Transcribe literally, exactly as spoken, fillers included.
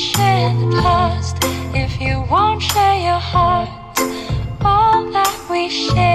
share the past if you won't share your heart. All that we share